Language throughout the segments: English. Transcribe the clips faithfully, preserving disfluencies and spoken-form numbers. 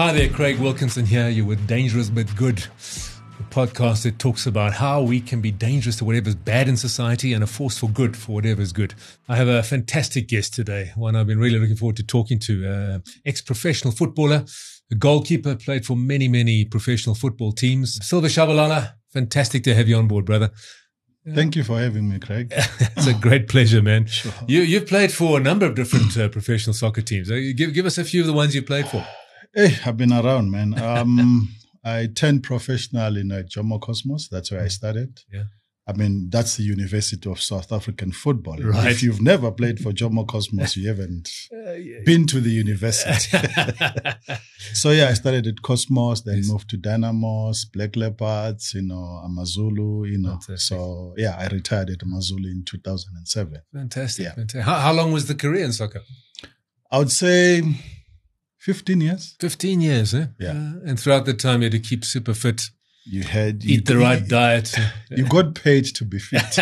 Hi there, Craig Wilkinson here. You were Dangerous But Good, the podcast that talks about how we can be dangerous to whatever's bad in society and a force for good for whatever's good. I have a fantastic guest today, one I've been really looking forward to talking to, uh, ex-professional footballer, a goalkeeper, played for many, many professional football teams. Silver Shabalala, fantastic to have you on board, brother. Thank you for having me, Craig. It's a great pleasure, man. Sure. You, you've played for a number of different uh, professional soccer teams. Uh, give, give us a few of the ones you played for. Hey, I've been around, man. Um, I turned professional in uh, Jomo Cosmos. That's where I started. Yeah. I mean, that's the University of South African Football. Right. If you've never played for Jomo Cosmos, you haven't Uh, yeah. been to the university. So, yeah, I started at Cosmos, then Yes. moved to Dynamos, Black Leopards, you know, Amazulu, you know. Fantastic. So, yeah, I retired at Amazulu in two thousand seven. Fantastic. Yeah. fantastic. How, how long was the career in soccer? I would say fifteen years. fifteen years, eh? Yeah. Uh, and throughout the time, you had to keep super fit, You had... eat the you, right diet. You got paid to be fit.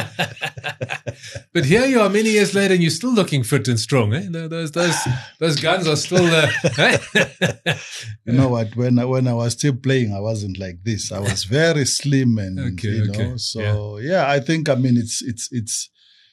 But here you are many years later and you're still looking fit and strong, eh? Tho- Those, those, those guns are still there. Eh? You know what? When I, when I was still playing, I wasn't like this. I was very slim, and Okay, you okay. know. So yeah. I think I mean it's it's it's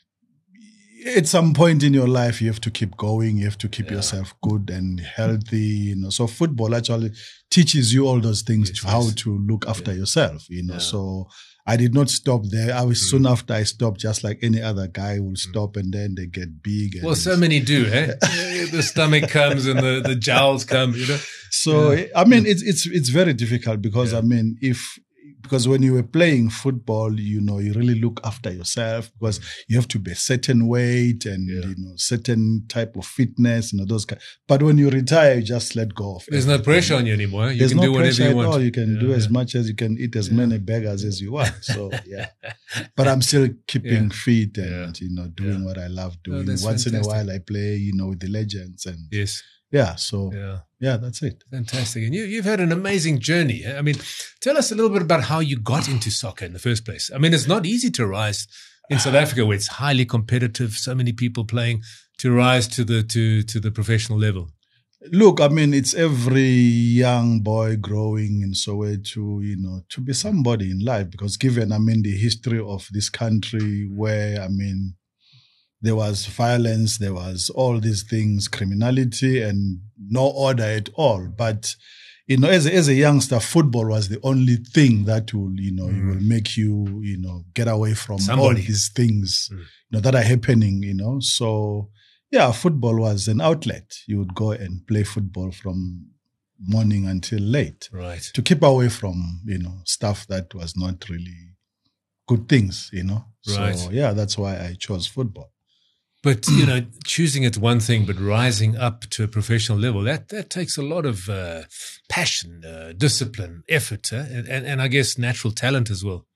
at some point in your life you have to keep going. You have to keep Yeah. yourself good and healthy. You know. So football actually teaches you all those things Yes, to how yes. to look after yourself. You know. Yeah. So I did not stop there. I was Mm. soon after I stopped, just like any other guy will stop, and then they get big. And Well, so many do, eh? The stomach comes and the, the jowls come, you know. So I mean, it's it's it's very difficult because Yeah. I mean, if because when you were playing football, you know, you really look after yourself because you have to be a certain weight and Yeah. you know certain type of fitness, you know those. Kind. But when you retire, you just let go of. There's no everything. pressure on you anymore. You There's can no do whatever pressure you at want. all. You can Yeah, do as yeah. much as you can, eat as Yeah. many burgers as you want. So yeah, but I'm still keeping fit and you know doing Yeah. what I love Oh, doing. that's Once in a fantastic. while, I play, you know, with the legends and Yes. yeah. So Yeah. yeah, that's it. Fantastic. And you, you've had an amazing journey. I mean, tell us a little bit about how you got into soccer in the first place. I mean, it's not easy to rise in South Africa where it's highly competitive, so many people playing, to rise to the to to the professional level. Look, I mean, it's every young boy growing in Soweto, you know, to be somebody in life because given, I mean, the history of this country where, I mean, there was violence, there was all these things, criminality and no order at all. But, you know, as a, as a youngster, football was the only thing that will, you know, Mm. will make you, you know, get away from Somebody. all these things, Mm. you know, that are happening, you know. So, yeah, football was an outlet. You would go and play football from morning until late Right. to keep away from, you know, stuff that was not really good things, you know. Right. So, yeah, that's why I chose football. But, you know, choosing it's one thing, but rising up to a professional level, that, that takes a lot of uh, passion, uh, discipline, effort, uh, and, and, and I guess natural talent as well.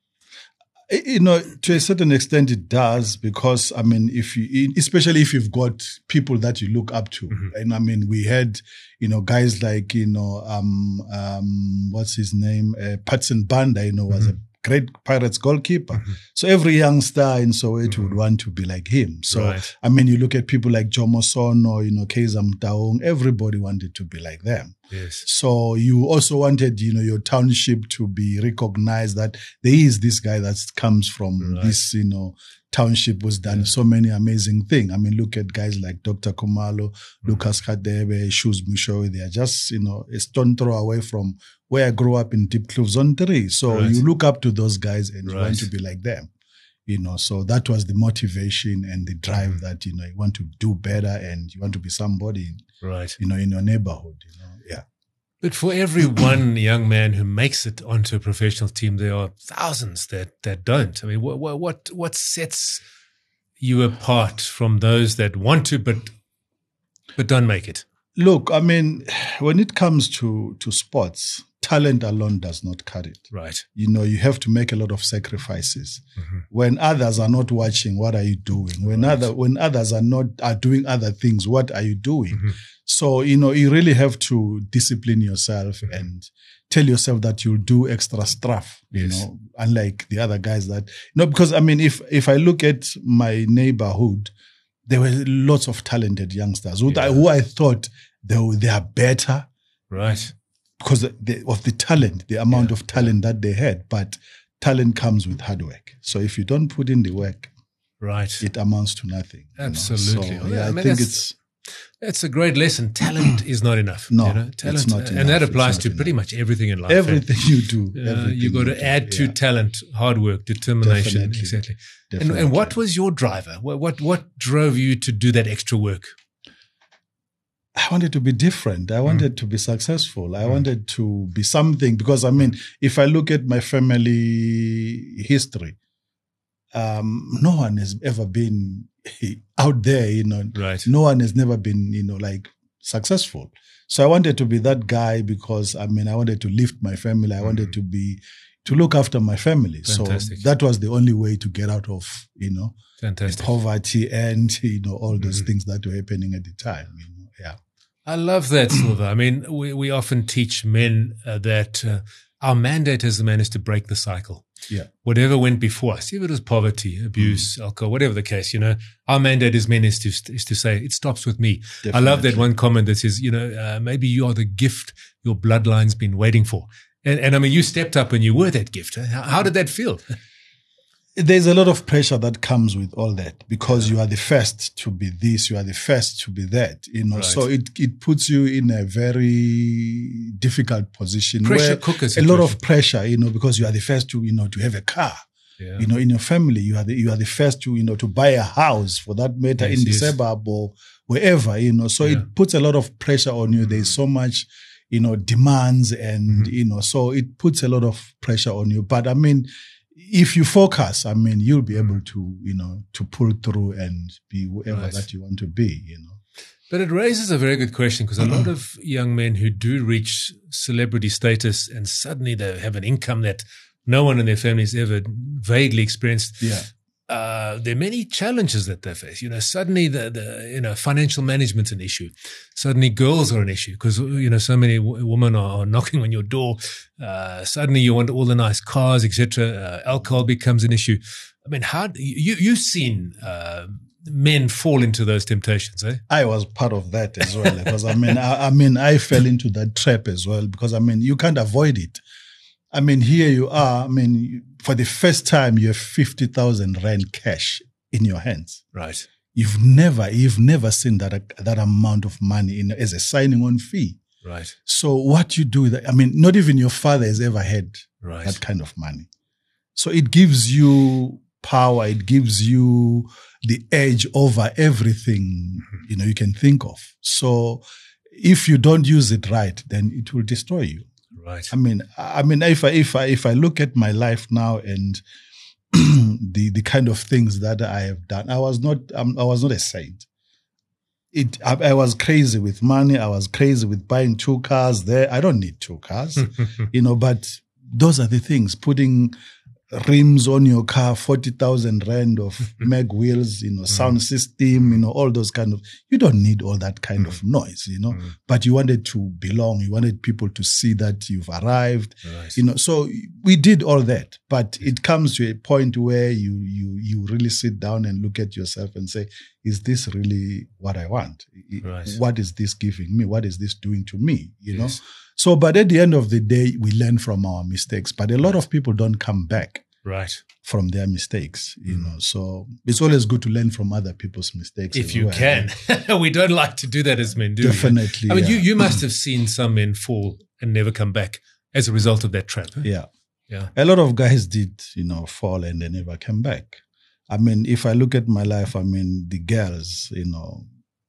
You know, to a certain extent, it does because I mean, if you, especially if you've got people that you look up to, Mhm. and I mean, we had, you know, guys like you know, um, um, what's his name, uh, Patson Banda, you know, was Mhm. a great Pirates goalkeeper. Mhm. So every youngster in Soweto Mhm. would want to be like him. So Right. I mean, you look at people like Jomo Sono, you know, Kaizer Motaung, everybody wanted to be like them. Yes. So you also wanted, you know, your township to be recognized that there is this guy that comes from Right. this, you know, township who's done Yeah. so many amazing things. I mean, look at guys like Doctor Kumalo, Lucas Kadebe, Shoes Mushowi. They are just, you know, a stone throw away from where I grew up in Deep Kloof Zone three. So Right. you look up to those guys and you Right. want to be like them. You know, so that was the motivation and the drive Mhm. that, you know, you want to do better and you want to be somebody, Right. you know, in your neighborhood, you know, yeah. But for every one young man who makes it onto a professional team, there are thousands that, that don't. I mean, what, what, what sets you apart from those that want to, but, but don't make it? Look, I mean, when it comes to, to sports, talent alone does not cut it. Right. You know, you have to make a lot of sacrifices. Mhm. When others are not watching, what are you doing? When Right. other when others are not are doing other things, what are you doing? Mhm. So, you know, you really have to discipline yourself Mhm. and tell yourself that you'll do extra stuff, you Yes. know, unlike the other guys that, you know, because I mean, if, if I look at my neighborhood, there were lots of talented youngsters who, Yeah. I, who I thought they, were- they are better. Right. because of the, of the talent, the amount Yeah, of talent that they had. But talent comes with hard work. So if you don't put in the work, Right. it amounts to nothing. you know. Absolutely. So, Well, yeah, I I, mean, think that's- it's That's a great lesson. Talent is not enough. No, you know? it's Talent, not and enough. that It's applies not to enough. pretty much everything in life. eh? everything you do. Uh, everything you got to do, add to yeah. talent, hard work, determination. Definitely. Exactly. And, Definitely. and what was your driver? What, what what drove you to do that extra work? I wanted to be different. I wanted to be successful. I wanted to be something because, I mean, if I look at my family history, um, no one has ever been out there, you know. Right. No one has never been, you know, like successful. So I wanted to be that guy because, I mean, I wanted to lift my family. I wanted to be, to look after my family. Fantastic. So that was the only way to get out of, you know, Fantastic. poverty and, you know, all those things that were happening at the time, you know. Yeah. I love that, Silver. I mean, we, we often teach men uh, that uh, our mandate as a man is to break the cycle. Yeah. Whatever went before us, if it was poverty, abuse, Mm. alcohol, whatever the case, you know, our mandate as men is to is to say it stops with me. I love that Definitely. one comment that says, you know, uh, maybe you are the gift your bloodline's been waiting for. And, and I mean, you stepped up and you were that gift. How, how did that feel? There's a lot of pressure that comes with all that because you are the first to be this, you are the first to be that, you know. Right. So it it puts you in a very difficult position. Pressure where cooker a situation. lot of pressure, you know, because you are the first to, you know, to have a car. Yeah. You know, in your family, you are the you are the first to, you know, to buy a house for that matter Yes, in the yes. suburb or wherever, you know. So Yeah. it puts a lot of pressure on you. There's so much, you know, demands and, Mm-hmm. you know, so it puts a lot of pressure on you. But I mean, if you focus, I mean, you'll be able to, you know, to pull through and be whoever Right. that you want to be, you know. But it raises a very good question because a lot of young men who do reach celebrity status and suddenly they have an income that no one in their family has ever vaguely experienced. Yeah. Uh, there are many challenges that they face. You know, suddenly the, the you know financial management's an issue. Suddenly girls are an issue because you know so many w- women are, are knocking on your door. Uh, suddenly you want all the nice cars, et cetera. Uh, alcohol becomes an issue. I mean, how do you you've seen uh, men fall into those temptations, eh? I was part of that as well because I mean, I, I mean, I fell into that trap as well because I mean, you can't avoid it. I mean, here you are. I mean, for the first time, you have fifty thousand rand cash in your hands. Right. You've never, you've never seen that that amount of money in as a signing on fee. Right. So what you do with that, I mean, not even your father has ever had Right. that kind of money. So it gives you power. It gives you the edge over everything, you know, you can think of. So if you don't use it right, then it will destroy you. Right. I mean, I mean, if I, if I, if I look at my life now and the, the kind of things that I have done, I was not, um, I was not a saint. It, I, I was crazy with money. I was crazy with buying two cars there. I don't need two cars, you know, but those are the things, putting rims on your car, forty thousand rand of mag wheels, you know, sound system, you know, all those kind of, you don't need all that kind of noise, you know, but you wanted to belong. You wanted people to see that you've arrived, Right. you know, so we did all that, but it comes to a point where you, you, you really sit down and look at yourself and say, is this really what I want? Right. What is this giving me? What is this doing to me? You know? Yes. So, but at the end of the day, we learn from our mistakes, but a lot of people don't come back Right. from their mistakes, you know. So it's always good to learn from other people's mistakes. If as you well. can. We don't like to do that as men, do we? Definitely. I mean, yeah. you, you must have seen some men fall and never come back as a result of that trap. eh? Yeah. Yeah. A lot of guys did, you know, fall and they never came back. I mean, if I look at my life, I mean, the girls, you know,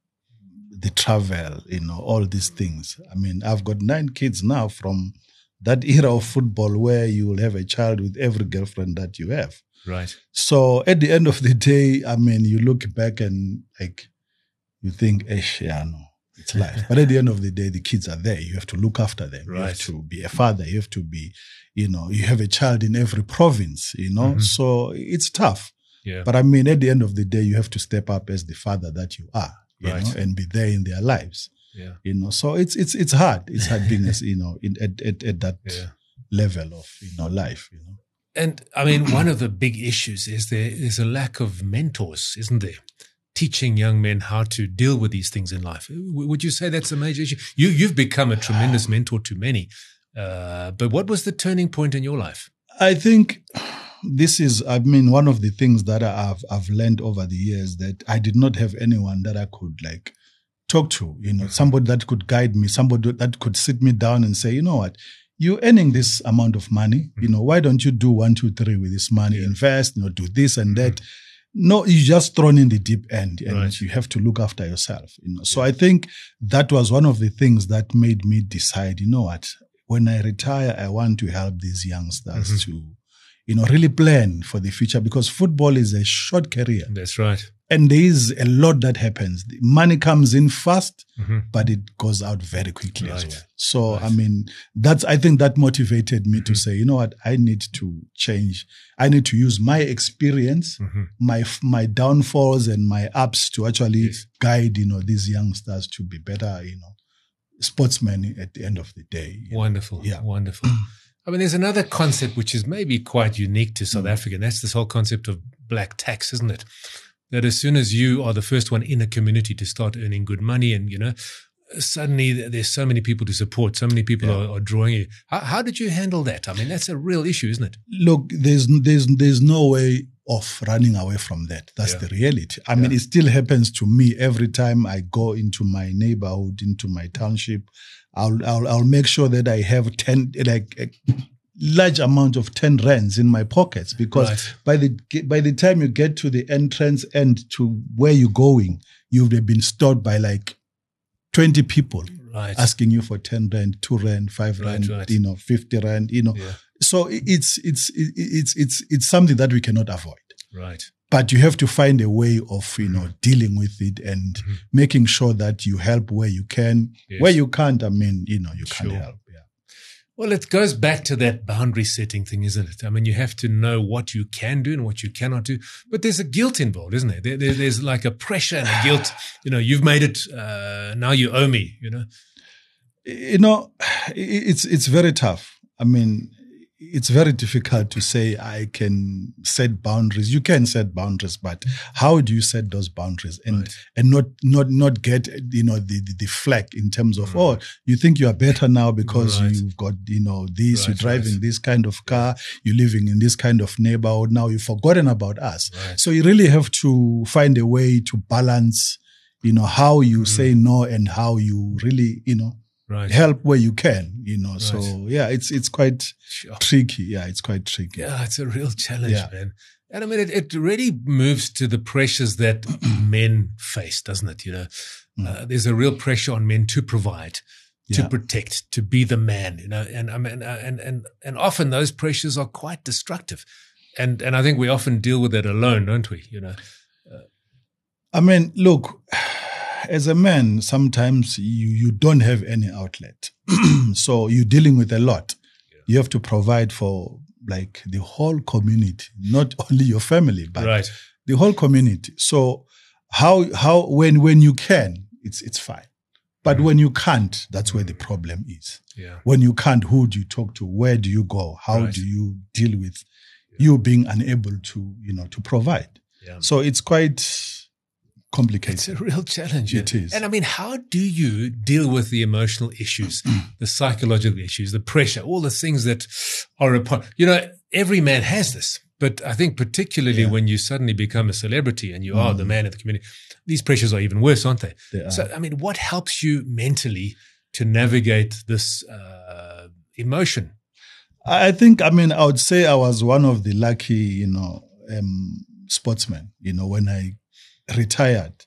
the travel, you know, all these things. I mean, I've got nine kids now from that era of football where you will have a child with every girlfriend that you have. Right. So at the end of the day, I mean, you look back and like, you think, Esh, yeah, no, it's life. But at the end of the day, the kids are there. You have to look after them. You Right. have to be a father. You have to be, you know, you have a child in every province, you know, Mhm. so it's tough. Yeah. But I mean, at the end of the day, you have to step up as the father that you are, you Right. know, and be there in their lives, Yeah. you know. So it's it's it's hard. It's hard being, as, you know, in, at, at at that Yeah. level of, you know, life, you know. And I mean, one of the big issues is there is a lack of mentors, isn't there? teaching young men how to deal with these things in life? W- would you say that's a major issue? You, you've become a tremendous mentor to many, uh, but what was the turning point in your life? I think this is, I mean, one of the things that I've I've learned over the years, that I did not have anyone that I could like talk to, you know, somebody that could guide me, somebody that could sit me down and say, you know what, you're earning this amount of money, you know, why don't you do one, two, three with this money, yeah. invest, you know, do this and that. Mm-hmm. No, you're just thrown in the deep end, and right. you have to look after yourself, you know. So yeah. I think that was one of the things that made me decide, you know what, when I retire, I want to help these youngsters mm-hmm. to, you know, really plan for the future, because football is a short career. That's right. And there is a lot that happens. The money comes in fast, mm-hmm. but it goes out very quickly right. as well. So, right. I mean, that's, I think that motivated me mm-hmm. to say, you know what, I need to change. I need to use my experience, mm-hmm. my, my downfalls and my ups to actually yes. guide, you know, these youngsters to be better, you know, sportsmen at the end of the day. Wonderful. Know? Yeah. Wonderful. I mean, there's another concept which is maybe quite unique to South mm. Africa, and that's this whole concept of black tax, isn't it? That as soon as you are the first one in a community to start earning good money, and, you know, suddenly there's so many people to support, so many people yeah. are, are drawing you. How, how did you handle that? I mean, that's a real issue, isn't it? Look, there's there's there's no way of running away from that. That's yeah. the reality. I yeah. mean, it still happens to me every time I go into my neighborhood, into my township. I'll I'll, I'll make sure that I have ten like. A, large amount of ten rands in my pockets, because right. by the by the time you get to the entrance end to where you're going, you've been stopped by like twenty people right. asking you for ten rand, two rand, five right, rand, right. you know, fifty rand, you know. Yeah. So it's it's it's it's it's something that we cannot avoid. Right. But you have to find a way of, you know, dealing with it and mm-hmm. making sure that you help where you can. Yes. Where you can't, I mean, you know, you sure. can't help. Well, it goes back to that boundary setting thing, isn't it? I mean, you have to know what you can do and what you cannot do. But there's a guilt involved, isn't there? there, there there's like a pressure and a guilt. You know, you've made it. Uh, now you owe me, you know. You know, it's it's very tough. I mean, it's very difficult to say I can set boundaries. You can set boundaries, but how do you set those boundaries and right. and not not not get, you know, the the, the flack in terms of right. oh, you think you are better now because right. you've got, you know, this, right, you're driving right. this kind of car, you're living in this kind of neighborhood, now you've forgotten about us. Right. So you really have to find a way to balance, you know, how you mm. say no and how you really, you know, right. help where you can, you know. Right. So yeah, it's it's quite sure. tricky. Yeah, it's quite tricky. Yeah, it's a real challenge, yeah. man. And I mean, it, it really moves to the pressures that men face, doesn't it? You know, mm. uh, there's a real pressure on men to provide, to yeah. protect, to be the man. You know, and I mean, uh, and and and often those pressures are quite destructive, and and I think we often deal with it alone, don't we? You know, uh, I mean, look. As a man, sometimes you, you don't have any outlet. So you're dealing with a lot. Yeah. You have to provide for like the whole community, not only your family, but right. the whole community. So how how when when you can, it's it's fine. But mm. when you can't, that's mm. where the problem is. Yeah. When you can't, who do you talk to? Where do you go? How right. do you deal with yeah. you being unable to, you know, to provide? Yeah. So it's quite complicated. It's a real challenge. It is. And I mean, how do you deal with the emotional issues, the psychological issues, the pressure, all the things that are upon, you know, every man has this, but I think particularly yeah. when you suddenly become a celebrity and you mm. are the man of the community, these pressures are even worse, aren't they? They are. So, I mean, what helps you mentally to navigate this uh, emotion? I think, I mean, I would say I was one of the lucky, you know, um, sportsmen, you know, when I retired,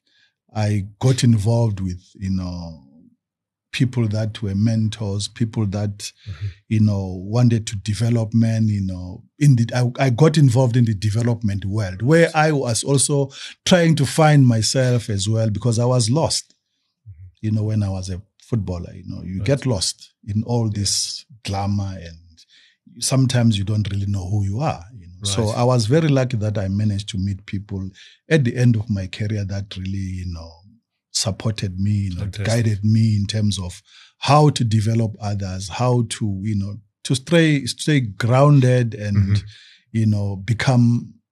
I got involved with, you know, people that were mentors, people that, mm-hmm. you know, wanted to develop men, you know, in the, I, I got involved in the development world where I was also trying to find myself as well, because I was lost, mm-hmm. you know, when I was a footballer, you know, you right. get lost in all yeah. this glamour and sometimes you don't really know who you are. You know? Right. So I was very lucky that I managed to meet people at the end of my career that really, you know, supported me, you know, guided me in terms of how to develop others, how to, you know, to stay stay grounded and, mm-hmm. you know, become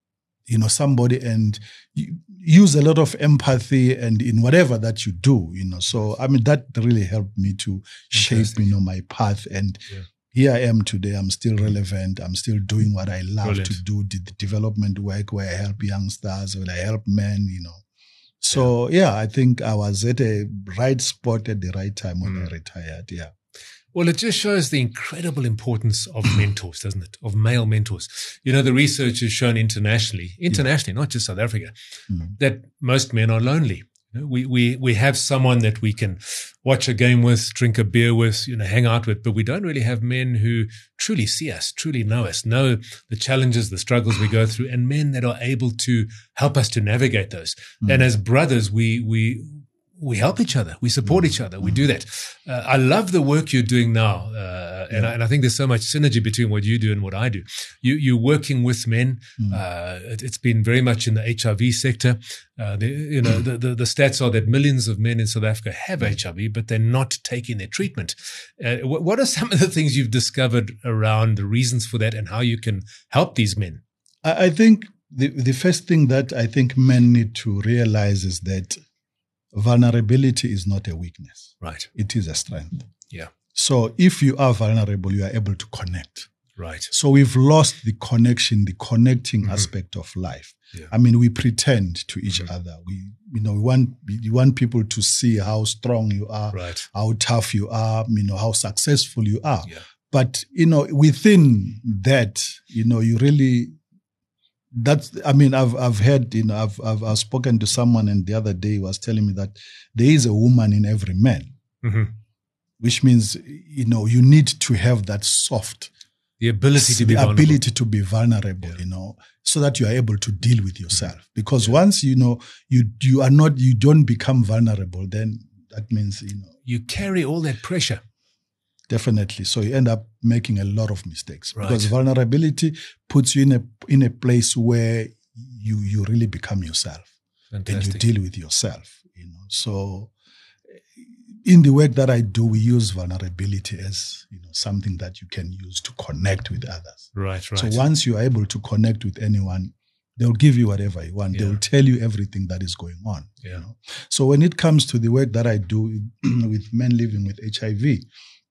you know, somebody and you use a lot of empathy and in whatever that you do, you know. So, I mean, that really helped me to shape, you know, my path. And yeah. here I am today. I'm still relevant. I'm still doing what I love Brilliant. to do, the, the development work where I help youngsters, where I help men, you know. So, yeah. yeah, I think I was at a right spot at the right time when mm. I retired, yeah. Well, it just shows the incredible importance of mentors, doesn't it? Of male mentors. You know, the research has shown internationally, internationally, yeah. not just South Africa, mm. that most men are lonely. You know, we, we, we have someone that we can watch a game with, drink a beer with, you know, hang out with, but we don't really have men who truly see us, truly know us, know the challenges, the struggles we go through, and men that are able to help us to navigate those. Mm. And as brothers, we, we, We help each other. We support each other. We do that. Uh, I love the work you're doing now. Uh, and, yeah. I, and I think there's so much synergy between what you do and what I do. You, you're working with men. Mm. Uh, it, it's been very much in the H I V sector. Uh, the, you know, the, the, the stats are that millions of men in South Africa have H I V, but they're not taking their treatment. Uh, what, what are some of the things you've discovered around the reasons for that and how you can help these men? I, I think the, the first thing that I think men need to realize is that vulnerability is not a weakness. Right. It is a strength. Yeah. So if you are vulnerable, you are able to connect. Right. So we've lost the connection, the connecting mm-hmm. aspect of life. Yeah. I mean, we pretend to each mm-hmm. other. We, you know, we want, we want people to see how strong you are, right. how tough you are, you know, how successful you are. Yeah. But, you know, within that, you know, you really, That's, I mean, I've, I've heard, you know, I've, I've, I've spoken to someone and the other day he was telling me that there is a woman in every man, mm-hmm. which means, you know, you need to have that soft, the ability to be the vulnerable. ability to be vulnerable, yeah. you know, so that you are able to deal with yourself. Because yeah. once, you know, you, you are not, you don't become vulnerable, then that means, you know, you carry all that pressure. Definitely. So you end up making a lot of mistakes right. because vulnerability puts you in a in a place where you you really become yourself. Fantastic. And you deal with yourself. You know. So in the work that I do, we use vulnerability as, you know, something that you can use to connect with others. Right, right. So once you are able to connect with anyone, they'll give you whatever you want. Yeah. They'll tell you everything that is going on. Yeah. You know? So when it comes to the work that I do with men living with H I V,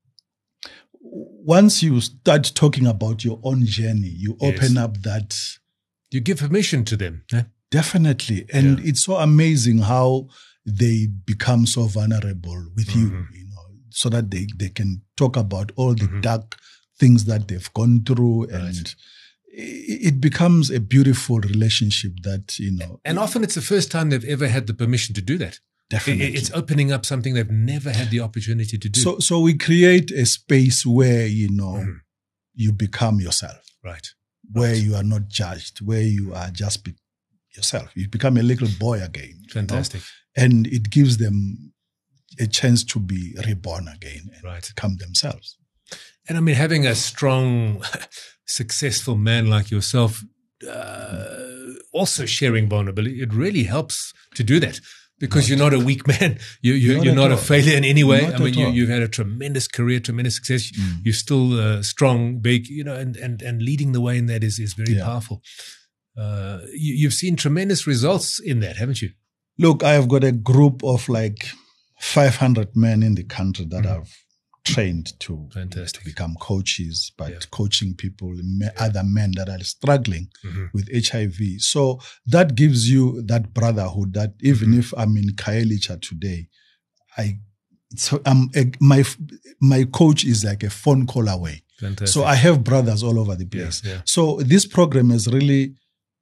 once you start talking about your own journey, you yes. open up that. You give permission to them. Eh? Definitely. And yeah. it's so amazing how they become so vulnerable with mm-hmm. you, you know, so that they, they can talk about all the mm-hmm. dark things that they've gone through. Right. And it becomes a beautiful relationship that, you know. And often it's the first time they've ever had the permission to do that. Definitely. It's opening up something they've never had the opportunity to do. So so we create a space where, you know, mm. you become yourself. Right. Where right. you are not judged, where you are just be yourself. You become a little boy again. Fantastic. You know? And it gives them a chance to be reborn again and right. become themselves. And I mean, having a strong, successful man like yourself, uh, also sharing vulnerability, it really helps to do that. Because not. You're not a weak man. You, you, not you're not all. a failure in any way. Not I mean, you, all. you've had a tremendous career, tremendous success. Mm. You're still uh, strong, big, you know, and, and, and leading the way in that is, is very yeah. powerful. Uh, you, you've seen tremendous results in that, haven't you? Look, I have got a group of like five hundred men in the country that mm. I've trained to, to become coaches, but yeah. coaching people, yeah. other men that are struggling mm-hmm. with H I V. So that gives you that brotherhood that even mm-hmm. if I'm in Khayelitsha today, I, so I'm a, my, my coach is like a phone call away. Fantastic. So I have brothers all over the place. Yeah, yeah. So this program has really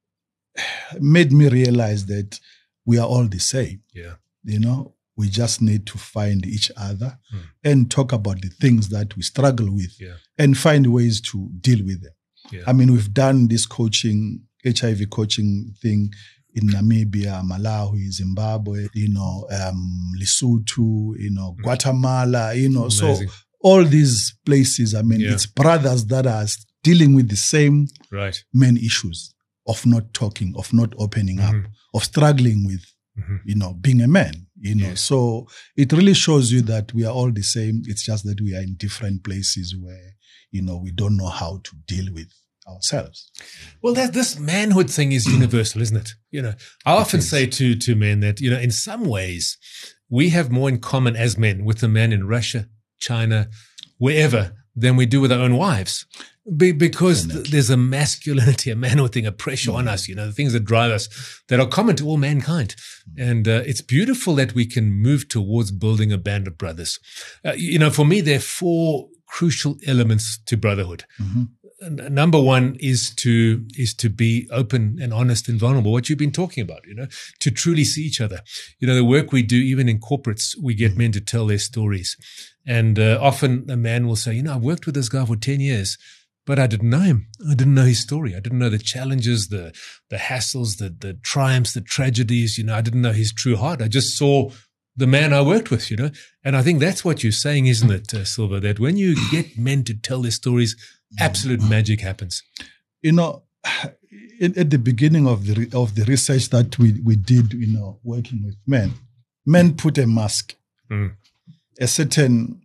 made me realize that we are all the same. Yeah. You know, we just need to find each other mm. and talk about the things that we struggle with yeah. and find ways to deal with them. Yeah. I mean, we've done this coaching, H I V coaching thing in Namibia, Malawi, Zimbabwe, you know, um, Lesotho, you know, mm. Guatemala, you know. Amazing. So all these places, I mean, yeah. it's brothers that are dealing with the same right. main issues of not talking, of not opening mm-hmm. up, of struggling with, mm-hmm. you know, being a man, you know. Yes. So it really shows you that we are all the same. It's just that we are in different places where, you know, we don't know how to deal with ourselves. Well, that this manhood thing is universal, isn't it? You know, I often say to to men that, you know, in some ways, we have more in common as men with the men in Russia, China, wherever, than we do with our own wives. Be, because th- there's a masculinity, a manhood thing, a pressure mm. on us, you know, the things that drive us that are common to all mankind. Mm. And uh, it's beautiful that we can move towards building a band of brothers. Uh, you know, for me, there are four crucial elements to brotherhood. Mm-hmm. N- number one is to is to be open and honest and vulnerable, what you've been talking about, you know, to truly see each other. You know, the work we do, even in corporates, we get men to tell their stories. And uh, often a man will say, you know, I've worked with this guy for ten years, but I didn't know him. I didn't know his story. I didn't know the challenges, the the hassles, the the triumphs, the tragedies. You know, I didn't know his true heart. I just saw the man I worked with, you know. And I think that's what you're saying, isn't it, uh, Silver, that when you get men to tell their stories, absolute magic happens. You know, in, at the beginning of the of the research that we, we did, you know, working with men, men put a mask, mm. a certain,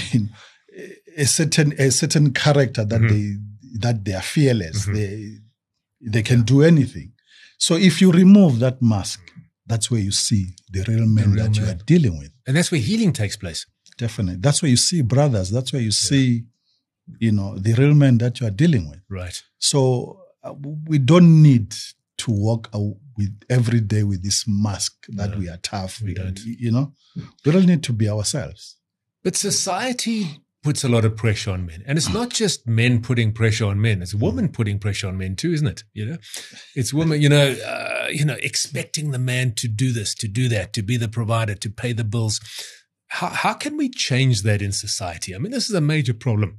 a certain, a certain character that mm-hmm. they that they are fearless. Mm-hmm. They they can do anything. So if you remove that mask, that's where you see the real men the real that man. you are dealing with, and that's where healing takes place. Definitely, that's where you see brothers. That's where you yeah. see. You know, the real men that you are dealing with. Right. So uh, we don't need to walk uh, with every day with this mask that no, we are tough. We don't. You know, we don't need to be ourselves. But society puts a lot of pressure on men. And it's not just men putting pressure on men. It's women putting pressure on men too, isn't it? You know, it's women, you know, uh, you know, expecting the man to do this, to do that, to be the provider, to pay the bills. How, how can we change that in society? I mean, this is a major problem.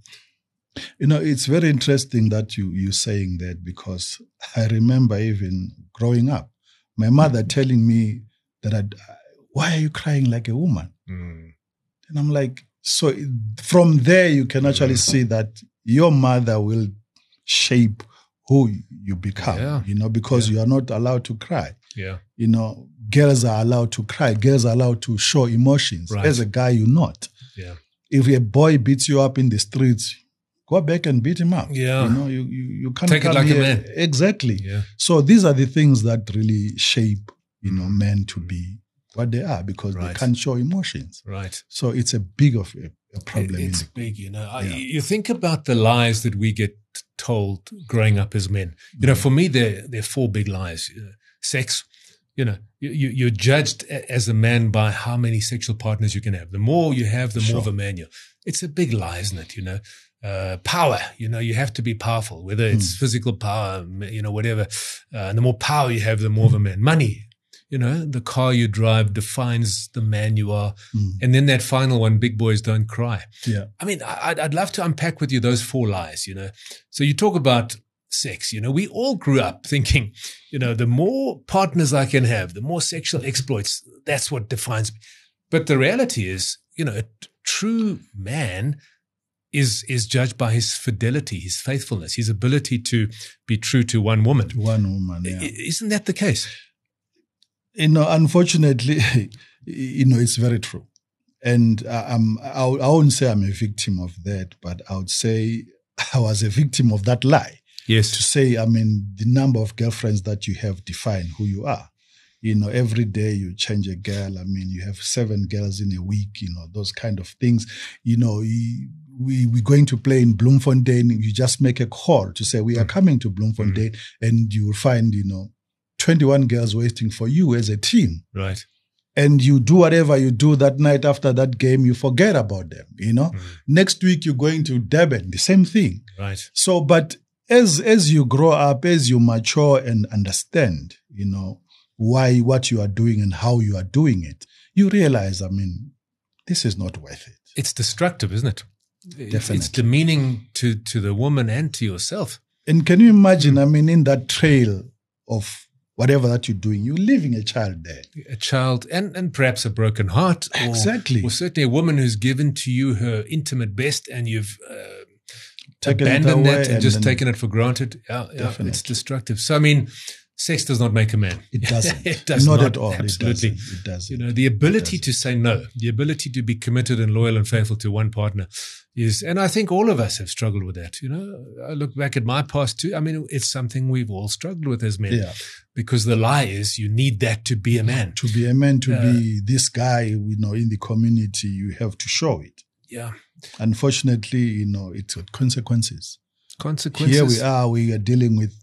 You know, it's very interesting that you, you're saying that, because I remember even growing up, my mother telling me that, I'd, why are you crying like a woman? Mm. And I'm like, so from there, you can actually mm. see that your mother will shape who you become, yeah. you know, because yeah. you are not allowed to cry. Yeah. You know, girls are allowed to cry. Girls are allowed to show emotions. Right. As a guy, you're not. Yeah. If a boy beats you up in the streets, go back and beat him up. Yeah. You know, you, you, you can't take it like here. a man. Exactly. Yeah. So these are the things that really shape, you know, men to be what they are, because right. they can't show emotions. Right. So it's a big of a, a problem. It, it's in big, you know. Yeah. I, you think about the lies that we get told growing up as men. You know, for me, there, there are four big lies. Uh, sex. You know, you, you're judged as a man by how many sexual partners you can have. The more you have, the sure. more of a man you're. It's a big lie, isn't it? You know, uh, power, you know, you have to be powerful, whether it's mm. physical power, you know, whatever. Uh, and the more power you have, the more of a man. Money, you know, the car you drive defines the man you are. Mm. And then that final one, big boys don't cry. Yeah. I mean, I'd, I'd love to unpack with you those four lies, you know. So you talk about sex, you know, we all grew up thinking, you know, the more partners I can have, the more sexual exploits, that's what defines me. But the reality is, you know, a true man is is judged by his fidelity, his faithfulness, his ability to be true to one woman. To one woman, yeah. Isn't that the case? You know, unfortunately, you know, it's very true. And um, I, I wouldn't say I'm a victim of that, but I would say I was a victim of that lie. Yes. To say, I mean, the number of girlfriends that you have define who you are. You know, every day you change a girl. I mean, you have seven girls in a week, you know, those kind of things. You know, we, we're going to play in Bloemfontein. You just make a call to say, we are coming to Bloemfontein, mm. and you will find, you know, twenty-one girls waiting for you as a team. Right. And you do whatever you do that night after that game, you forget about them, you know. Mm. Next week, you're going to Durban, the same thing. Right. So, but as as you grow up, as you mature and understand, you know, why, what you are doing and how you are doing it, you realize, I mean, this is not worth it. It's destructive, isn't it? Definitely. It's demeaning to, to the woman and to yourself. And can you imagine, I mean, in that trail of whatever that you're doing, you're leaving a child there. A child and, and perhaps a broken heart. Or, exactly. Or certainly a woman who's given to you her intimate best and you've uh, taken abandoned it away that and, and just then, taken it for granted. Yeah, yeah, it's destructive. So, I mean, sex does not make a man. It doesn't. It does not, not at all. Absolutely. It doesn't. It doesn't. You know, the ability to say no, the ability to be committed and loyal and faithful to one partner is, and I think all of us have struggled with that. You know, I look back at my past too. I mean, it's something we've all struggled with as men, Yeah. because the lie is you need that to be a man. To be a man, to Uh, be this guy, you know, in the community, you have to show it. Yeah. Unfortunately, you know, it's got consequences. Consequences. Here we are, we are dealing with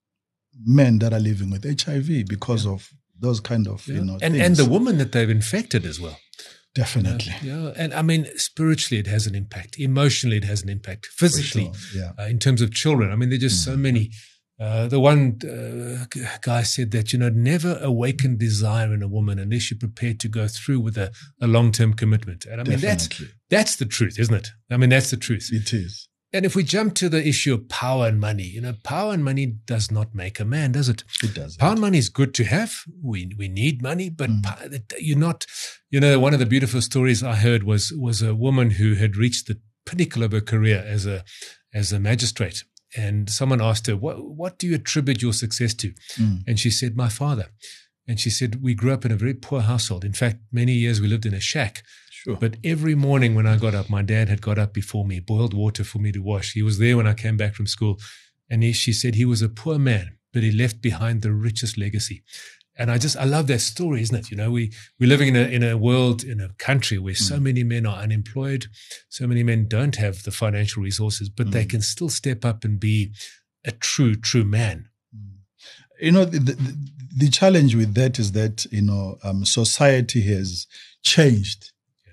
men that are living with H I V because of those kind of, Yeah. you know, and, things. and the woman that they've infected as well. Definitely. Yeah. And I mean, spiritually, it has an impact. Emotionally, it has an impact. Physically, For sure. Yeah. uh, in terms of children. I mean, there's just so many. Uh, the one uh, g- guy said that, you know, never awaken desire in a woman unless you're prepared to go through with a, a long-term commitment. And I mean, that's, Definitely. that's the truth, isn't it? I mean, that's the truth. It is. And if we jump to the issue of power and money, you know, power and money does not make a man, does it? It does. Power and money is good to have. We we need money, but Mm. pa- you're not. You know, one of the beautiful stories I heard was was a woman who had reached the pinnacle of her career as a as a magistrate, and someone asked her, "What what do you attribute your success to?" Mm. And she said, "My father." And she said, "We grew up in a very poor household. In fact, many years we lived in a shack." Sure. But every morning when I got up, my dad had got up before me, boiled water for me to wash. He was there when I came back from school. And he, she said he was a poor man, but he left behind the richest legacy. And I just, I love that story, isn't it? You know, we, we're living in a, in a world, in a country where so many men are unemployed. So many men don't have the financial resources, but they can still step up and be a true, true man. You know, the, the, the challenge with that is that, you know, um, society has changed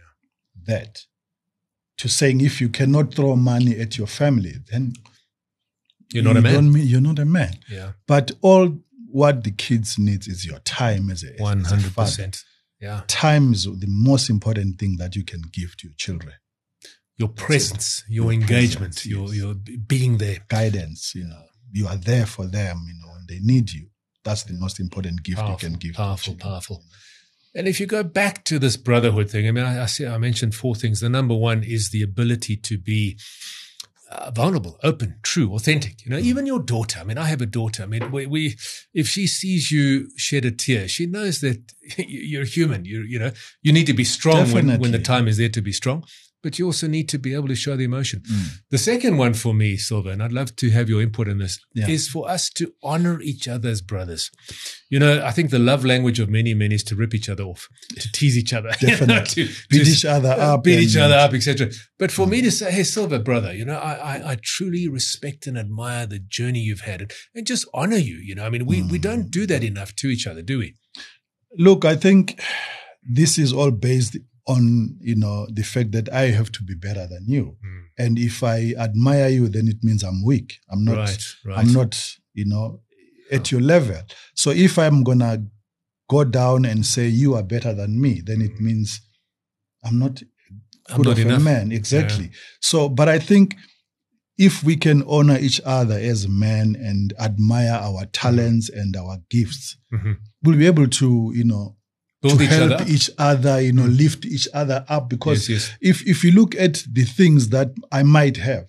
that to saying if you cannot throw money at your family, then You're not you a man. don't mean you're not a man. Yeah. But all what the kids need is your time as a, as a one hundred father. percent. Yeah. Time is the most important thing that you can give to your children. Your presence, your, Your engagement, presence, your, yes. your being there. Guidance, you know, you are there for them, you know, when they need you. That's the most important gift Powerful, you can give. powerful, to children. powerful. And if you go back to this brotherhood thing, I mean, I, I, see, I mentioned four things. The number one is the ability to be uh, vulnerable, open, true, authentic. You know, even your daughter. I mean, I have a daughter. I mean, we, we if she sees you shed a tear, she knows that you're human. You, you know, you need to be strong when, when the Definitely. time is there to be strong. But you also need to be able to show the emotion. Mm. The second one for me, Silva, and I'd love to have your input on this, Yeah. is for us to honor each other as brothers. You know, I think the love language of many men is to rip each other off, to tease each other, you know, Definitely. to, Beat to each other uh, up beat and- each other up, et cetera. But for me to say, hey, Silva, brother, you know, I, I, I truly respect and admire the journey you've had and, and just honor you. You know, I mean, we, we don't do that enough to each other, do we? Look, I think this is all based on, you know, the fact that I have to be better than you. Mm. And if I admire you, then it means I'm weak. I'm not, Right, right. I'm not, you know, at your level. So if I'm going to go down and say you are better than me, then it means I'm not I'm good not of enough. a man. Exactly. So, but I think if we can honor each other as men and admire our talents and our gifts, Mhm. we'll be able to, you know, Build to each help other up. each other, you know, lift each other up. Because Yes, yes. if if you look at the things that I might have,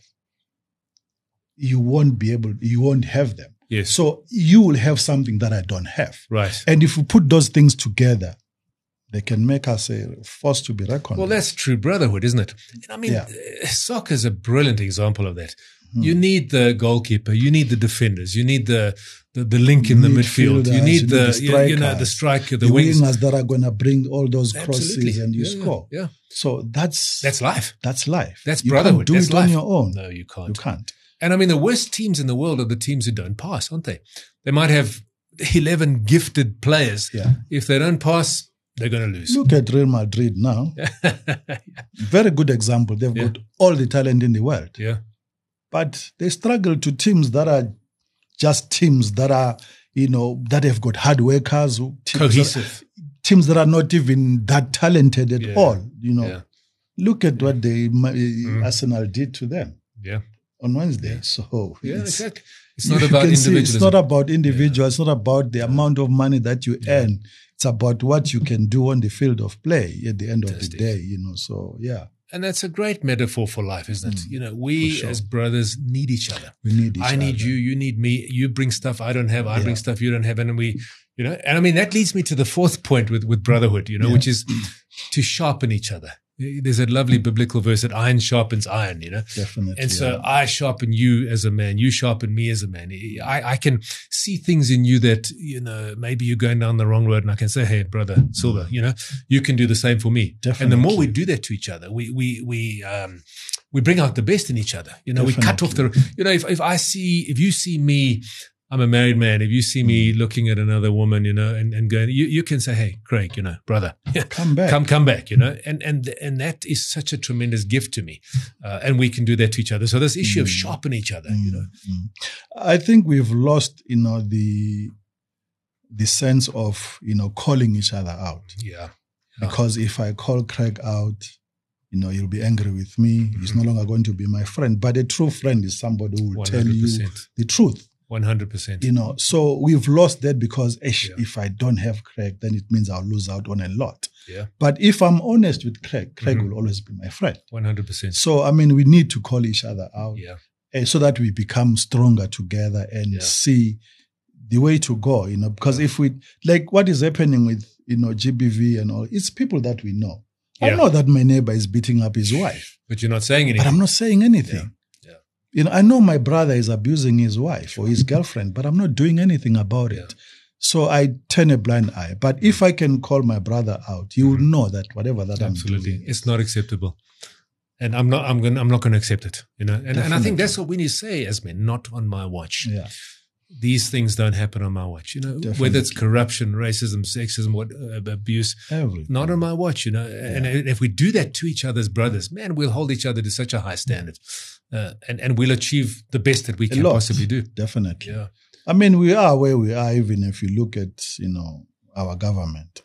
you won't be able, you won't have them. Yes. So you will have something that I don't have. Right. And if we put those things together, they can make us a force to be reckoned Well, with. that's true brotherhood, isn't it? And I mean, Yeah. uh, soccer is a brilliant example of that. You need the goalkeeper, you need the defenders, you need the the, the link in the midfield, you Midfielders, need the, you, you know, the strikers, striker, the, the wings. wingers that are going to bring all those crosses Absolutely. and you Yeah, score. Yeah, So that's that's life. that's life. That's you brotherhood. can't do That's it life. on your own. No, you can't. You can't. And I mean, the worst teams in the world are the teams who don't pass, aren't they? They might have eleven gifted players. Yeah. If they don't pass, they're going to lose. Look at Real Madrid now. Very good example. They've Yeah. got all the talent in the world. Yeah. But they struggle to teams that are just teams that are, you know, that have got hard workers, who- teams Cohesive. That, teams that are not even that talented at Yeah. all. You know, Yeah. look at what the uh, Arsenal did to them Yeah. on Wednesday. Yeah. So Yeah, it's, exactly. It's you not about can see individualism. It's not about individual. It's not about the amount of money that you earn. It's about what you can do on the field of play at the end of Fantastic. the day. You know. So yeah. And that's a great metaphor for life, isn't it? Mm, you know, we sure. as brothers need each other. We need each I need other. you, you need me. You bring stuff I don't have, I Yeah. bring stuff you don't have. And we, you know, and I mean, that leads me to the fourth point with, with brotherhood, you know, Yeah. which is to sharpen each other. There's a lovely biblical verse that iron sharpens iron, you know. Definitely. And so yeah. I sharpen you as a man, you sharpen me as a man. I, I can see things in you that, you know, maybe you're going down the wrong road, and I can say, hey, brother Silver, you know, you can do the same for me. Definitely. And the more we do that to each other, we, we, we, um, we bring out the best in each other. You know, Definitely. we cut off the, you know, if, if I see, if you see me, I'm a married man. If you see me looking at another woman, you know, and, and going, you, you can say, hey, Craig, you know, brother, come back, come, come back, you know, and, and, and that is such a tremendous gift to me. Uh, and we can do that to each other. So this issue mm. of sharpen each other, mm. you know. Mm. I think we've lost, you know, the, the sense of, you know, calling each other out. Yeah. Because if I call Craig out, you know, you'll be angry with me. Mm-hmm. He's no longer going to be my friend. But a true friend is somebody who will one hundred percent tell you the truth. one hundred percent. You know, so we've lost that because ish, yeah. if I don't have Craig, then it means I'll lose out on a lot. Yeah. But if I'm honest with Craig, Craig mm-hmm. will always be my friend. one hundred percent. So, I mean, we need to call each other out yeah. uh, so that we become stronger together and yeah. see the way to go, you know, because yeah. if we, like what is happening with, you know, G B V and all, it's people that we know. Yeah. I know that my neighbor is beating up his wife. But you're not saying anything. But I'm not saying anything. Yeah. Yeah. You know, I know my brother is abusing his wife or his girlfriend, but I'm not doing anything about yeah. it. So I turn a blind eye. But if I can call my brother out, he will mm-hmm. know that whatever that Absolutely. I'm doing, it's not acceptable. And I'm not, I'm going, I'm not going to accept it, you know. And, and I think that's what we need to say as men, not on my watch. Yeah. These things don't happen on my watch, you know, Definitely. Whether it's corruption, racism, sexism, what uh, abuse, Everything. Not on my watch, you know. Yeah. And if we do that to each other as brothers, man, we'll hold each other to such a high standard, uh, and and we'll achieve the best that we can possibly do. Definitely. Yeah. I mean, we are where we are, even if you look at, you know, our government.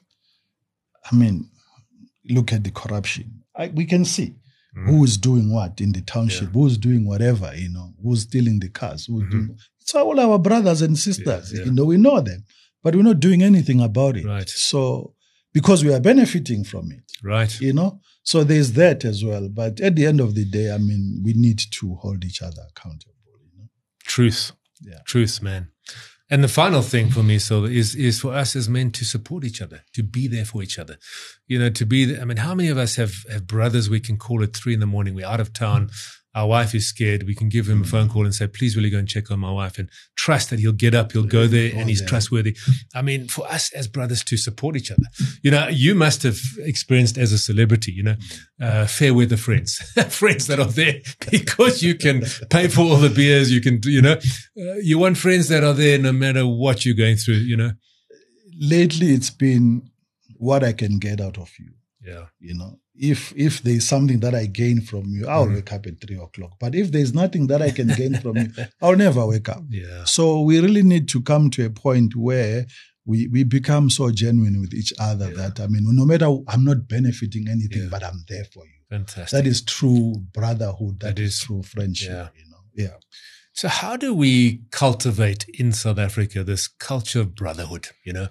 I mean, look at the corruption. I, we can see. Mm. Who is doing what in the township? Yeah. Who's doing whatever? You know, who's stealing the cars? Who's mm-hmm. doing? It's all our brothers and sisters. Yeah, yeah. You know, we know them, but we're not doing anything about it. Right. So, because we are benefiting from it. Right. You know, so there's that as well. But at the end of the day, I mean, we need to hold each other accountable. You know? Truth. Yeah. Truth, man. And the final thing for me, Silver, is is for us as men to support each other, to be there for each other. You know, to be, I mean, how many of us have, have brothers we can call at three in the morning? We're out of town. Our wife is scared. We can give him a phone call and say, please, will you go and check on my wife? And trust that he'll get up, he'll go there, and he's trustworthy. I mean, for us as brothers to support each other. You know, you must have experienced as a celebrity, you know, uh, fair weather friends, friends that are there because you can pay for all the beers. You can, you know, uh, you want friends that are there no matter what you're going through, you know. Lately, it's been what I can get out of you. Yeah. You know, if if there's something that I gain from you, I'll mm. wake up at three o'clock. But if there's nothing that I can gain from you, I'll never wake up. Yeah. So we really need to come to a point where we we become so genuine with each other yeah. that, I mean, no matter, I'm not benefiting anything, yeah. but I'm there for you. Fantastic. That is true brotherhood. that, that is, is true friendship. Yeah. You know. Yeah. So how do we cultivate in South Africa this culture of brotherhood, you know?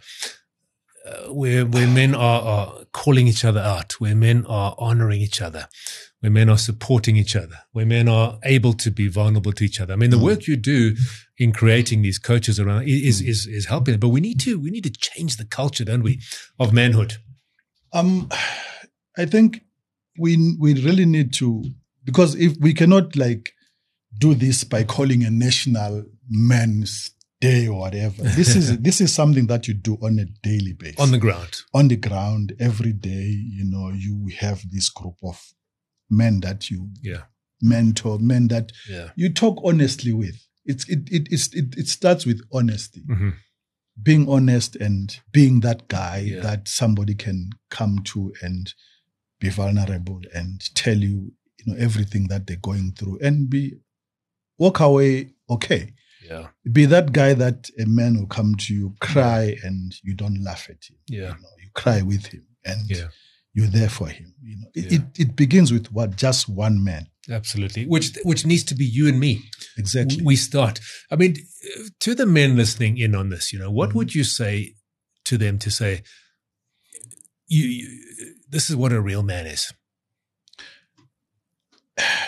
Uh, where where men are, are calling each other out, where men are honoring each other, where men are supporting each other, where men are able to be vulnerable to each other. I mean, the mm. work you do in creating these coaches around is mm. is is helping. But we need to we need to change the culture, don't we, of manhood? Um, I think we we really need to, because if we cannot like do this by calling a national men's day or whatever. This is this is something that you do on a daily basis. On the ground. On the ground, every day, you know, you have this group of men that you yeah. mentor, men that yeah. you talk honestly with. It's it it it's, it, it starts with honesty. Mm-hmm. Being honest and being that guy yeah. that somebody can come to and be vulnerable and tell you, you know, everything that they're going through and be walk away okay. Yeah. Be that guy that a man will come to you, cry, and you don't laugh at him. Yeah. You know, you cry with him and yeah. you're there for him. You know, it, yeah. it, it begins with what? Just one man. Absolutely. Which which needs to be you and me. Exactly. We start. I mean, to the men listening in on this, you know, what mm-hmm. would you say to them to say, you, you, this is what a real man is?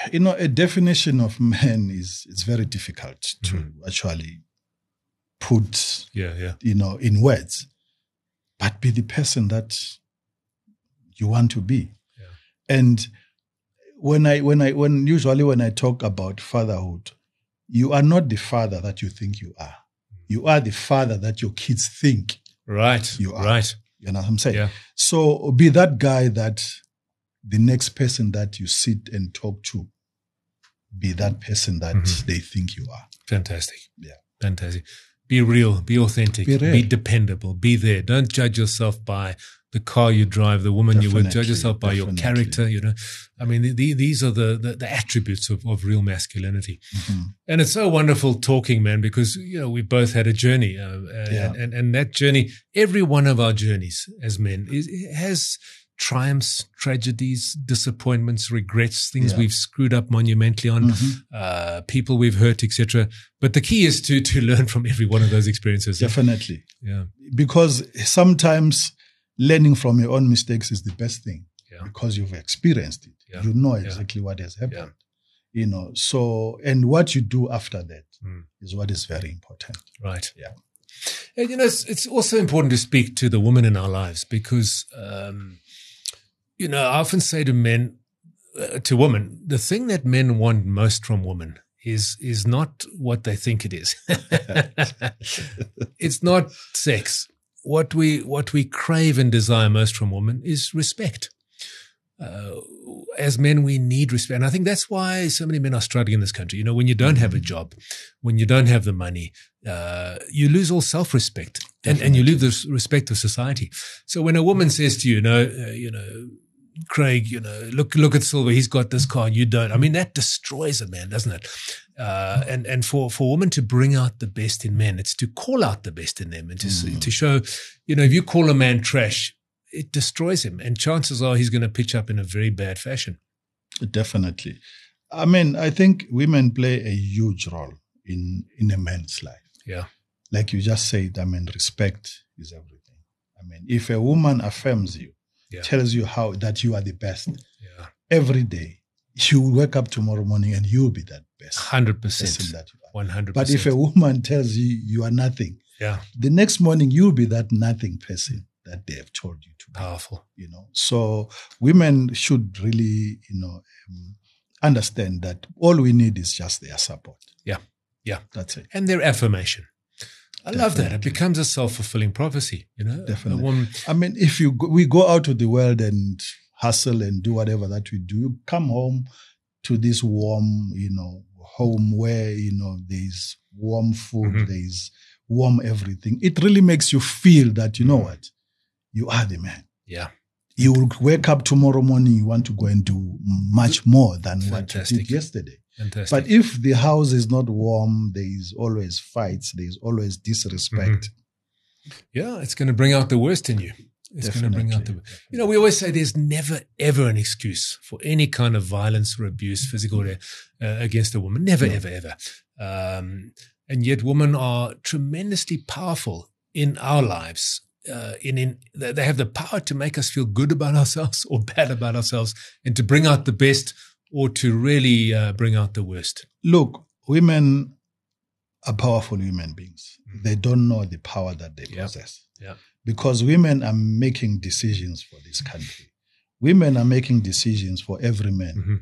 you know, a definition of man is it's very difficult to Mhm. actually put, Yeah, yeah. you know, in words. But be the person that you want to be. Yeah. And when I when I when usually when I talk about fatherhood, you are not the father that you think you are. You are the father that your kids think Right. you are. Right. You know what I'm saying? Yeah. So be that guy that the next person that you sit and talk to, be that person that Mhm. they think you are. Fantastic. Yeah. Fantastic. Be real. Be authentic. Be real. Be dependable. Be there. Don't judge yourself by the car you drive, the woman you with. Judge Definitely, yourself by your definitely. character. You know, I mean, the, the, these are the, the, the attributes of, of real masculinity. Mhm. And it's so wonderful talking, man, because, you know, we both had a journey. Uh, Yeah. and, and, and that journey, every one of our journeys as men is, has triumphs, tragedies, disappointments, regrets, things Yeah. we've screwed up monumentally on, Mhm. uh, people we've hurt, et cetera. But the key is to to learn from every one of those experiences. Definitely. Yeah, Because sometimes learning from your own mistakes is the best thing. Yeah. Because you've experienced it. Yeah. You know Yeah. exactly what has happened. Yeah. You know, so and what you do after that Mm. is what is very important. right. Yeah. And, you know, it's, it's also important to speak to the women in our lives because, um, you know, I often say to men, uh, to women, the thing that men want most from women is is not what they think it is. It's not sex. What we what we crave and desire most from women is respect. Uh, as men, we need respect. And I think that's why so many men are struggling in this country. You know, when you don't have a job, when you don't have the money, uh, you lose all self-respect and, and you lose the s- respect of society. So when a woman says to you, you know, uh, you know, Craig, you know, look, look at Silver. He's got this car and you don't. I mean, that destroys a man, doesn't it? Uh, and, and for, for women to bring out the best in men, it's to call out the best in them and to, s- Mhm. to show, you know, if you call a man trash, it destroys him. And chances are he's going to pitch up in a very bad fashion. Definitely. I mean, I think women play a huge role in, in a man's life. Yeah. Like you just said, I mean, respect is everything. I mean, if a woman affirms you, Yeah. tells you how that you are the best Yeah. every day, you will wake up tomorrow morning and you'll be that best one hundred person percent. that you are. one hundred percent. But if a woman tells you you are nothing, Yeah. the next morning you'll be that nothing person that they have told you to be. Powerful. You know, so women should really, you know, um, understand that all we need is just their support. Yeah. Yeah. That's it. And their affirmation. I love that. It Definitely. becomes a self-fulfilling prophecy, you know. Definitely. A woman, I mean, if you go, we go out to the world and hustle and do whatever that we do, you come home to this warm, you know, home where, you know, there's warm food, Mhm. there's warm everything. It really makes you feel that, you know what, you are the man. yeah. You will wake up tomorrow morning, you want to go and do much more than what you Fantastic. did yesterday. Fantastic. But if the house is not warm, there is always fights, there is always disrespect. yeah, it's going to bring out the worst in you. It's going to bring out the, Definitely. you know, we always say there's never, ever an excuse for any kind of violence or abuse, physical or, uh, against a woman. Never, No. ever, ever. Um, and yet women are tremendously powerful in our lives. Uh, in, in they have the power to make us feel good about ourselves or bad about ourselves and to bring out the best or to really uh, bring out the worst. Look, women are powerful human beings. Mhm. They don't know the power that they Yeah. possess. Yeah. Because women are making decisions for this country. Women are making decisions for every man. Mhm.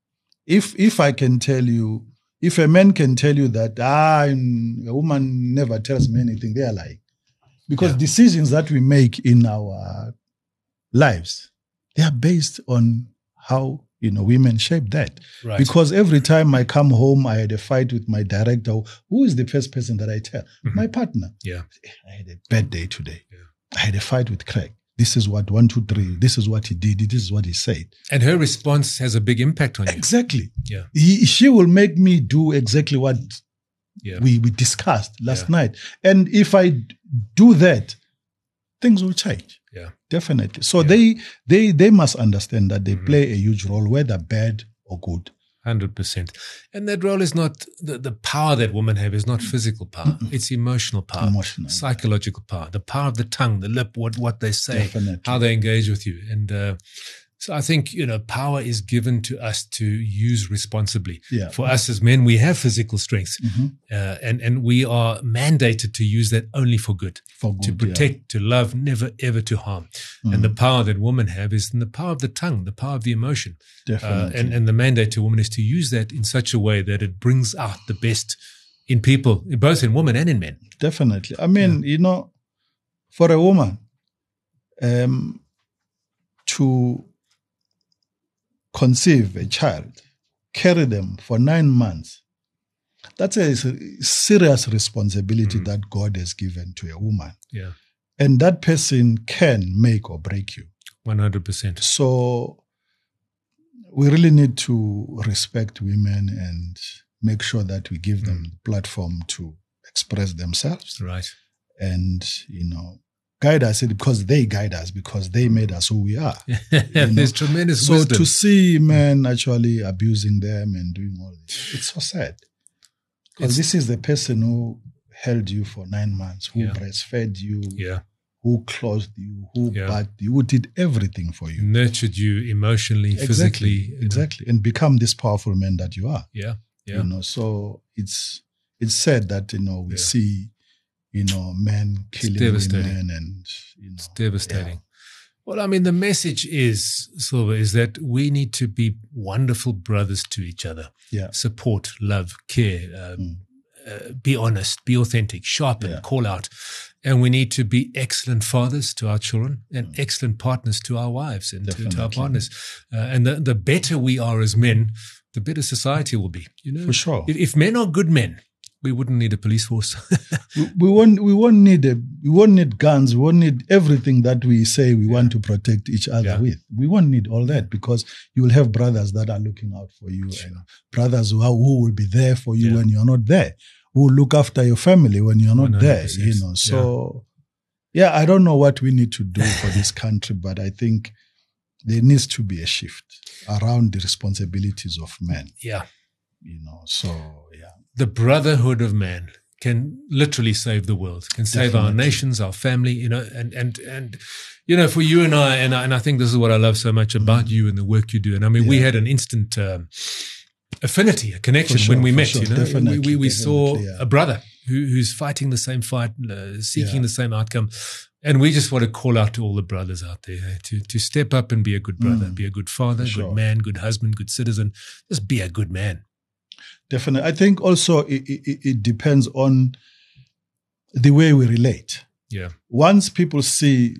If if I can tell you, if a man can tell you that ah, a woman never tells me anything, they are lying. Because Yeah. decisions that we make in our lives, they are based on how, you know, women shape that. Right. Because every time I come home, I had a fight with my director. Who is the first person that I tell? Mhm. My partner. Yeah. I had a bad day today. Yeah. I had a fight with Craig. This is what one, two, three. This is what he did. This is what he said. And her response has a big impact on you. Exactly. Yeah. He, she will make me do exactly what Yeah. we, we discussed last Yeah. night. And if I d- do that, things will change. Yeah. Definitely. So Yeah. they they they must understand that they Mhm. play a huge role, whether bad or good. one hundred percent. And that role is not, the, the power that women have is not physical power. It's emotional power, Emotional. psychological power, the power of the tongue, the lip, what, what they say, Definitely. how they engage with you. And uh, So I think, you know, power is given to us to use responsibly. Yeah. For us as men, we have physical strength, Mm-hmm. uh, and, and we are mandated to use that only for good, For good, to protect, to love, never ever to harm. Mm. And the power that women have is in the power of the tongue, the power of the emotion. yeah, Uh, definitely. and, and the mandate to women is to use that in such a way that it brings out the best in people, both in women and in men. Definitely. I mean, you know, for a woman, um, to conceive a child, carry them for nine months, that's a serious responsibility Mhm. that God has given to a woman. Yeah, And that person can make or break you. one hundred percent. So we really need to respect women and make sure that we give them the platform to express themselves Right. and, you know, guide us because they guide us because they made us who we are. There's tremendous So wisdom. to see men actually abusing them and doing all this, it's so sad. Because It's- this is the person who held you for nine months, who Yeah. breastfed you, yeah, who clothed you, who Yeah. bathed you, who did everything for you. nurtured you emotionally, physically. you know. exactly, and become this powerful man that you are. Yeah, yeah. You know, so it's it's sad that you know we Yeah. see, you know, men killing devastating. women and you know It's devastating. Well, I mean, the message is, Silver, is that we need to be wonderful brothers to each other. Yeah. Support, love, care, uh, Mm. uh, be honest, be authentic, sharpen, Yeah. call out. And we need to be excellent fathers to our children and excellent partners to our wives and to, to our Definitely. partners. Uh, and the, the better we are as men, the better society will be. You know, For sure. If, if men are good men, we wouldn't need a police force. we, we won't we won't need a we won't need guns, we won't need everything that we say we want to protect each other Yeah. with. We won't need all that because you will have brothers that are looking out for you and brothers who, are, who will be there for you Yeah. when you're not there, who will look after your family when you're not one there. hundred percent. You know. So yeah, I don't know what we need to do for this country, but I think there needs to be a shift around the responsibilities of men. Yeah. You know, so yeah. The brotherhood of man can literally save the world, can save our Definitely. nations, our family, you know, and, and, and, you know, for you and I, and I, and I think this is what I love so much about you and the work you do. And I mean, we Yeah. had an instant um, affinity, a connection For sure, when we for met, sure. you know, we, Definitely, we, we saw definitely, yeah. a brother who, who's fighting the same fight, uh, seeking Yeah. the same outcome. And we just want to call out to all the brothers out there eh, to, to step up and be a good brother, Mm. be a good father, For good sure. man, good husband, good citizen. Just be a good man. Definitely. I think also it, it, it depends on the way we relate. Yeah. Once people see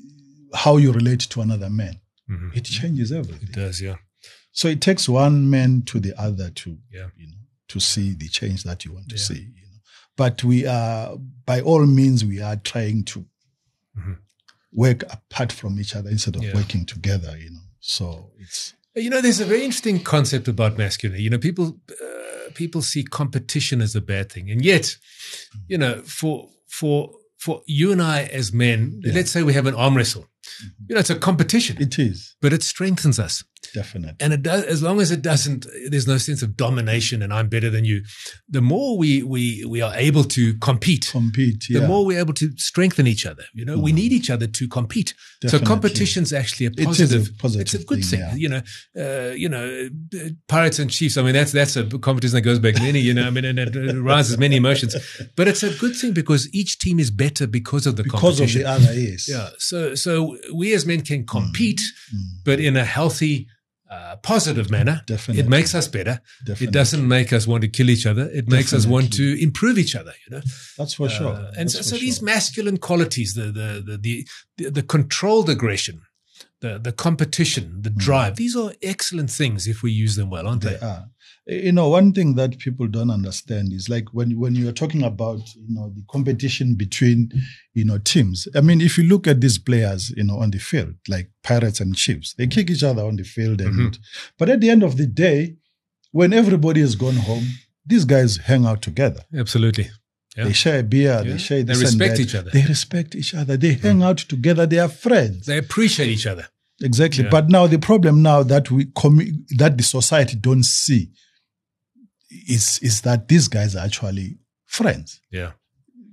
how you relate to another man, Mhm. it changes everything. It does, yeah. So it takes one man to the other to, Yeah. you know, to see the change that you want to Yeah. see. You know. But we are, by all means, we are trying to Mhm. work apart from each other instead of Yeah. working together. You know, so it's You know, there's a very interesting concept about masculinity. You know, people uh, people see competition as a bad thing, and yet, you know, for for for you and I as men, Yeah. let's say we have an arm wrestle. You know, it's a competition, it is but it strengthens us. definitely. And it does, as long as it doesn't, there's no sense of domination and I'm better than you. The more we we we are able to compete, Compete, the yeah. more we're able to strengthen each other. You know, we need each other to compete. Definitely. So competition's actually a It is a positive. positive It's a good thing, thing. yeah. You know, uh, you know, uh, Pirates and Chiefs. I mean, that's that's a competition that goes back many. You know, I mean, and it, it rises many emotions. But it's a good thing because each team is better because of the because of competition. the other is. Yeah. So so we as men can compete, Mm. but in a healthy. Uh, positive manner. Definitely. It makes us better. Definitely. It doesn't make us want to kill each other. It makes us want to improve each other. You know, That's for sure. uh, and That's so, for so these sure. masculine qualities, the the the the, the, the controlled aggression, the the competition, the drive, these are excellent things if we use them well, aren't they? They are. You know, one thing that people don't understand is like when when you're talking about, you know, the competition between, you know, teams. I mean, if you look at these players, you know, on the field, like Pirates and Chiefs, they kick each other on the field. And Mhm. but at the end of the day, when everybody has gone home, these guys hang out together. Absolutely. Yeah. They share a beer. Yeah. They share They this and respect that. each other. They respect each other. They hang out together. They are friends. They appreciate each other. Exactly. Yeah. But now the problem now that we commu- that the society don't see is is that these guys are actually friends. Yeah.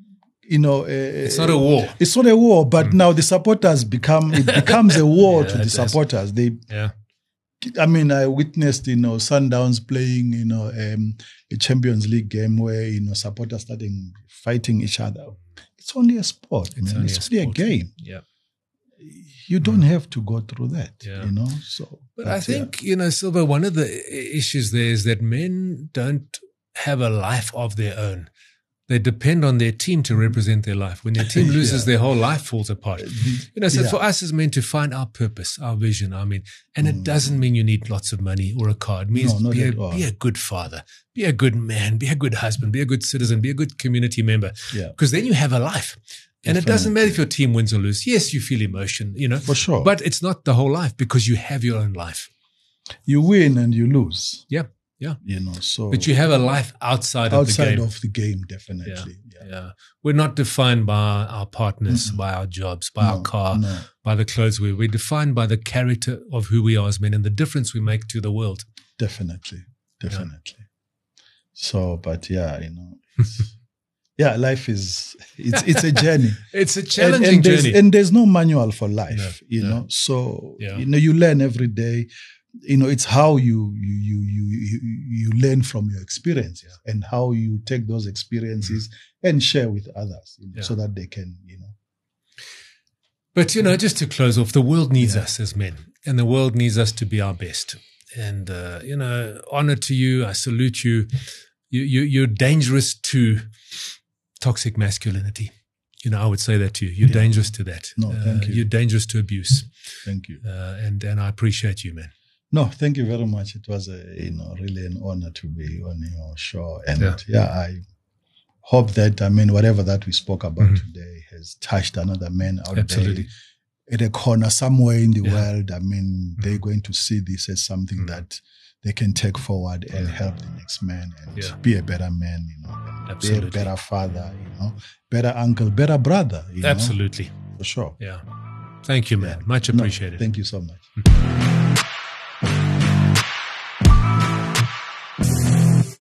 you know, uh, it's not a war. It's not a war, but mm. now the supporters become, it becomes a war yeah, to the supporters. They, yeah. I mean, I witnessed, you know, Sundowns playing, you know, um, a Champions League game where, you know, supporters starting fighting each other. It's only a sport. It's, only, it's a only a game. Yeah. You don't mm. have to go through that, yeah. you know. So, but I think, yeah. you know, Silver, one of the issues there is that men don't have a life of their own. They depend on their team to represent their life. When their team loses, yeah. their whole life falls apart. You know, so yeah. for us as men to find our purpose, our vision, I mean, and it mm. doesn't mean you need lots of money or a car. It means no, be, a, be a good father, be a good man, be a good husband, be a good citizen, be a good community member. Because yeah. then you have a life. And Definitely. It doesn't matter if your team wins or loses. Yes, you feel emotion, you know. For sure. But it's not the whole life because you have your own life. You win and you lose. Yeah. Yeah. You know, so. But you have a life outside, outside of the game. Outside of the game, definitely. Yeah. yeah. yeah. We're not defined by our partners, mm-hmm. by our jobs, by no, our car, no. by the clothes we wear. We're defined by the character of who we are as men and the difference we make to the world. Definitely. Definitely. Yeah. So, but yeah, you know, it's, yeah, life is, it's it's a journey. It's a challenging and, and journey. And there's no manual for life, no, you no. know. So, yeah. you know, you learn every day. You know, it's how you you you you you learn from your experiences yeah. and how you take those experiences mm-hmm. and share with others, you know, yeah. so that they can, you know. But, you know, just to close off, the world needs yeah. us as men, and the world needs us to be our best. And, uh, you know, honor to you. I salute you. You, you. You're dangerous to toxic masculinity. You know, I would say that to you. You're yeah. dangerous to that. No, thank uh, you. You're dangerous to abuse. Thank you. Uh, and, and I appreciate you, man. No, thank you very much. It was a, you know, really an honor to be on your show. And yeah, yeah I hope that, I mean, whatever that we spoke about mm-hmm. today has touched another man out Absolutely. there at a corner somewhere in the yeah. world. I mean, mm-hmm. they're going to see this as something mm-hmm. that they can take forward and help the next man and yeah. be a better man, you know, Absolutely. be a better father, you know, better uncle, better brother. You Absolutely. know? For sure. Yeah. Thank you, man. Yeah. Much appreciated. No, thank you so much.